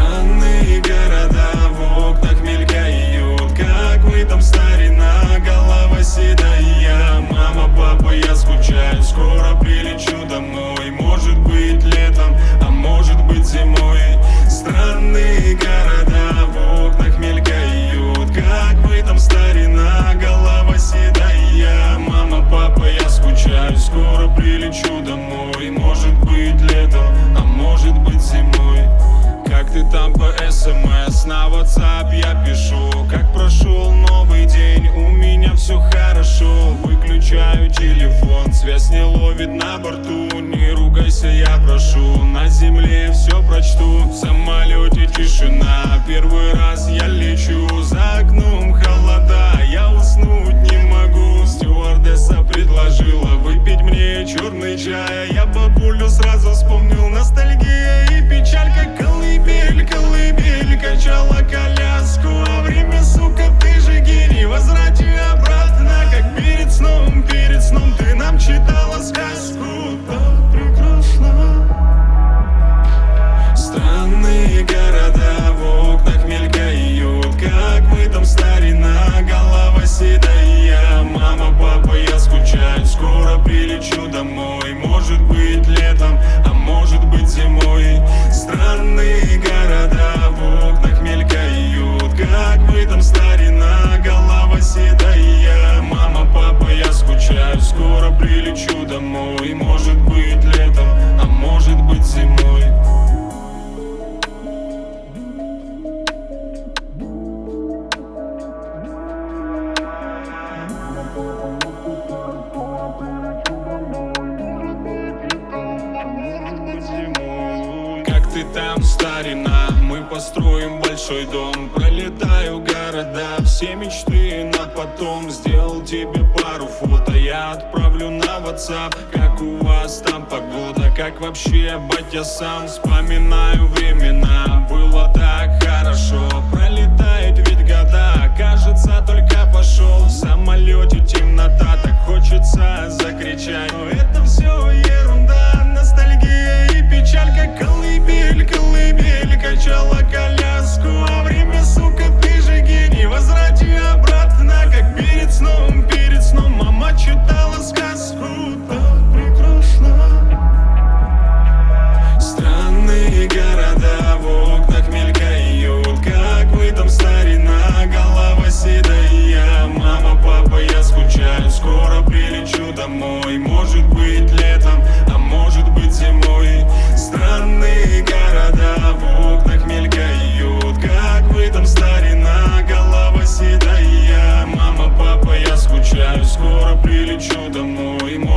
Странные города в окнах мелькают, как вы там, старина, голова седая. Мама, папа, я скучаю, скоро прилечу домой. Может быть летом, а может быть зимой. Странные города в окнах мелькают, как вы там, старина, голова седая. Мама, папа, я скучаю, скоро прилечу домой. Может быть летом, а может быть зимой. Как ты там по СМС, на WhatsApp я пишу. Как прошел новый день, у меня все хорошо. Выключаю телефон, связь не ловит на борту. Не ругайся, я прошу, на земле все прочту. В самолете тишина, первый раз я лечу. За окном холода, я уснуть не могу. Стюардесса предложила выпить мне черный чай. Я бабулю сразу вспомнил, ностальгия и печаль. Как колыбель, колыбель, качала коляску. А время, сука, ты же гений, возврати обратно. Как перед сном ты нам читала сказку. Так прекрасно. Странные города в окнах мелькают, как вы там, старина, голова седая. Мама, папа, я скучаю, скоро прилечу домой. Может быть летом, а может быть зимой. Странные города в окнах мелькают, как вы там, старина, голова седая. Мама, папа, я скучаю, скоро прилечу домой. Может быть летом, а может быть зимой. Как ты там, старина, мы построим большой дом. Пролетаю города, все мечты на потом. Сделал тебе пару фото, я отправлю на WhatsApp. Как у вас там погода, как вообще батя сам. Вспоминаю времена, было так хорошо. Пролетают ведь года, кажется, только пошел. В самолете темнота, так хочется закричать. Но это все ерунда, ностальгия и печаль. Как колыбель, колыбель, качала коляску. А время, сука, ты же гений, возврати обратно. Как перед сном мама читала сказку. Так прекрасно. Странные города в окнах мелькают, как вы там, старина, голова седая. Мама, папа, я скучаю, скоро прилечу домой. Может быть летом, а может быть зимой. Странные города в окнах мелькают, как вы там, старина, голова седая. Мама, папа, я скучаю, скоро прилечу домой.